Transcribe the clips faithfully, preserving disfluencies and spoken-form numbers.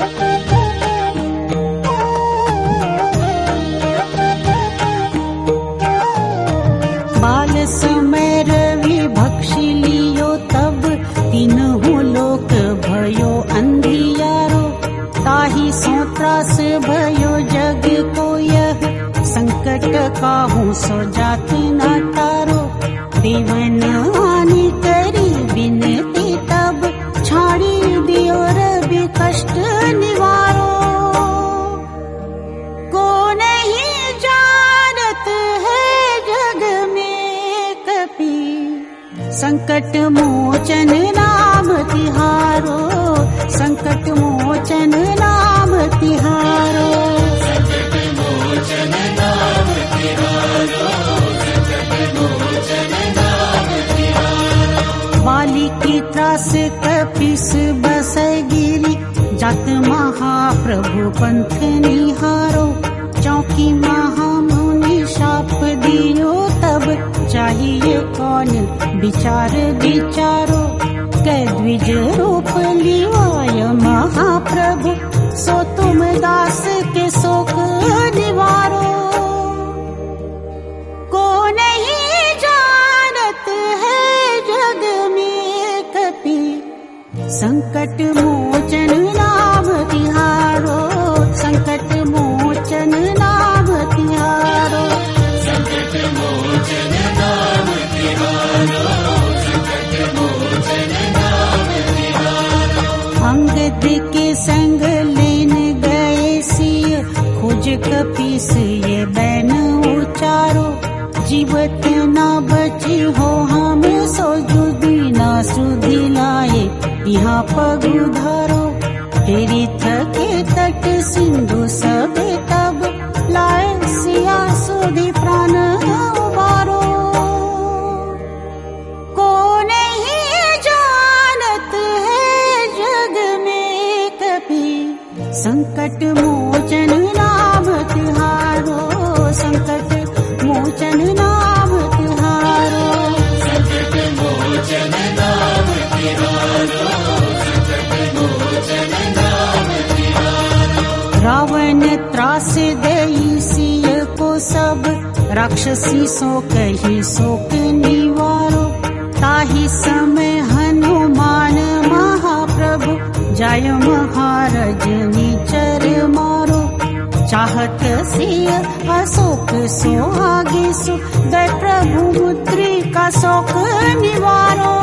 बाल समय रवि भक्षी लियो तब तीनों लोक भयो अंधियारो। ताहि सो त्रास भयो जग को यह संकट काहू सो जात न टारो। देवन हानि करी बिनती तब छाड़ी दियो रवि कष्ट निवारो। को नहीं जानत है जग में कपि संकट मोचन नाम तिहारो। संकट मोचन नाम तिहारो। संकट मोचन नाम तिहारो। संकट मोचन नाम तिहारो। बाली की त्रास कपिस बसै गिरी जात महाप्रभु पंथ निहारो। चौकी महामुनि शाप दियो तब चाहिए कौन विचार विचारो। कै द्विज रूप लिवाय महाप्रभु सो तुम दास के शोक निवारो। को नहीं जानत है जग में कपि संकट मोचन नाम तिहारो। संकट मोचन नाम तिहारो। संकट मोचन नाम तिहारो। संकट मोचन नाम तिहारो। अंगद के संग लेन गए सिय खोज कपीस ये बैन उचारो। जीवत ना बची हो हम सो जुदी ना सुधी लाए यहाँ पग उधारो। तेरी थके तट सिंधु सब तब लाए सिया सुधी प्राण उबारो। को नहीं जानत है जग में कपि संकट मोचन नाम तिहारो। संकट मोचन नाम तिहारो। संकट मोचन नाम तिहारो। संकट मोचन नाम तिहारो। रावण त्रास देई सिय को सब राक्षसी सो कही शोक निवारो। ताहि समय हनुमान महाप्रभु जय महाराज नीचर मारो। चाहत सिय अशोक सो आगे सो दय प्रभु मुद्रिका शोक निवारो।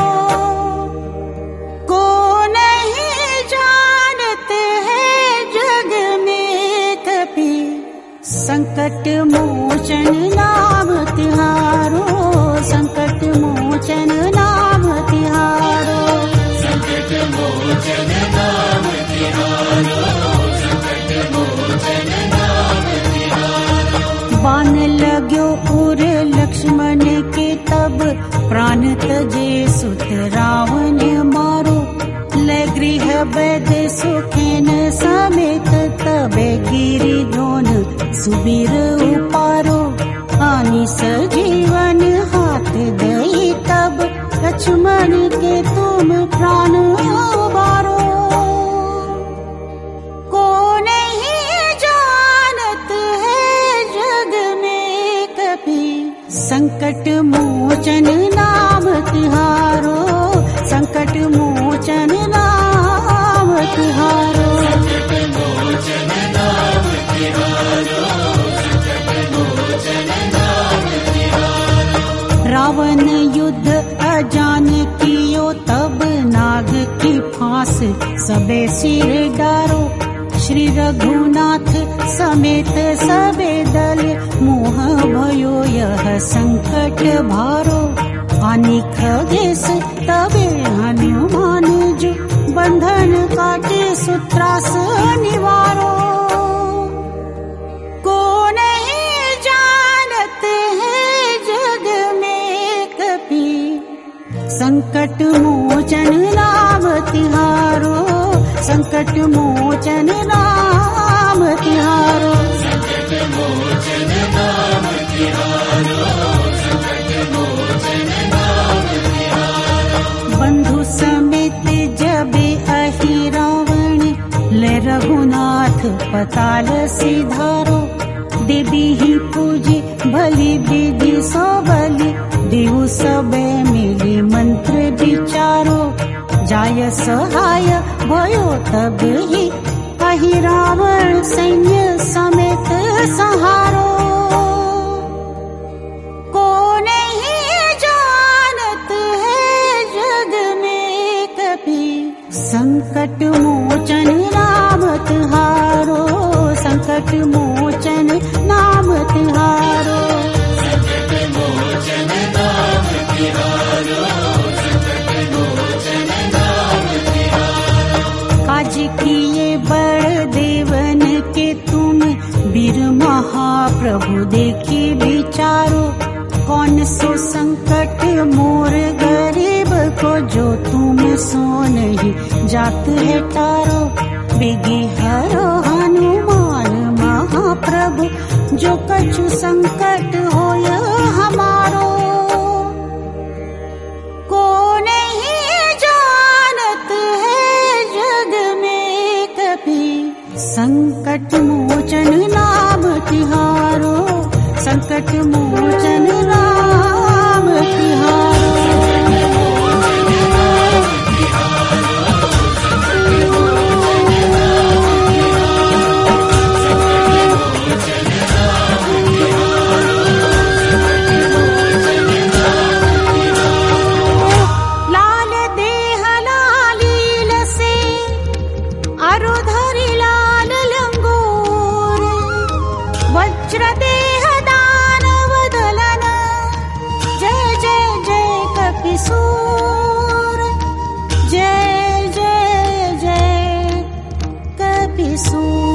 को नहीं जानते है जग में कपि संकट मोचन नाम तिहारो। संकट मोचन नाम तिहारो। संकट मोचन नाम तिहारो। संकट मोचन नाम तिहारो। बाण लाग्यो उर लक्ष्मण के तब प्राण तजे सुत रावण मारो। ले गृह वैद सुखेन समेत तबे गिरि द्रोण सुबीर उपारो। हानि सजीवन हाथ दई तब लक्ष्मण के तुम प्राण उबारो। को नहीं जानत है जग में कपि संकट मोचन नाम तिहारो। संकट मोचन नाम तिहारो। संकट मोचन नाम तिहारो। संकट मोचन नाम तिहारो। रावण युद्ध अजान कियो तब नाग की फांस सबे सिर डारो। श्री रघुनाथ समेत सबे दल मोह भयो यह संकट भारो। हानि खगेश तबे हनुमान जो बंधन काटे सुत्रास निवारो। को नहीं जानत है जग में कपि संकट मोचन नाम तिहारो। संकट मोचन नाम तिहारो। संकट मोचन नाम तिहारो। संकट मोचन नाम तिहारो। बंधु समेत जबे अहि रावण बोले रघुनाथ पताल सिधारो, देवी ही पूजी भली विधि सो बलि, देहु सबे मिली मंत्र विचारो, जाय सहाय भयो तब ही, अहि रावण सैन्य समेत संहारो। को नहीं जानत है जग में कभी, संकट मोचन नाम तिहारो, संकट मोचन नाम तिहारो। संकट मोचन नाम तिहारो, संकट मोचन नाम तिहारो। काज किए बड़ देवन के तुम, वीर महाप्रभु देखी विचारो, कौन सो संकट मोर गरीब को, जो तुम सो नहीं जात है तारो। बेगी हरो हनुमान महाप्रभु, जो कछु संकट होय हमारो। को नहीं जानत है जग में कभी, संकट मोचन नाम तिहारो, संकट मोचन नाम तिहारो। लाल देह लालील से, अरुधरि लाल लंगोर, वज्र देह दानव दलन, जय जय जय कपिसूर, जय जय जय कपिसूर।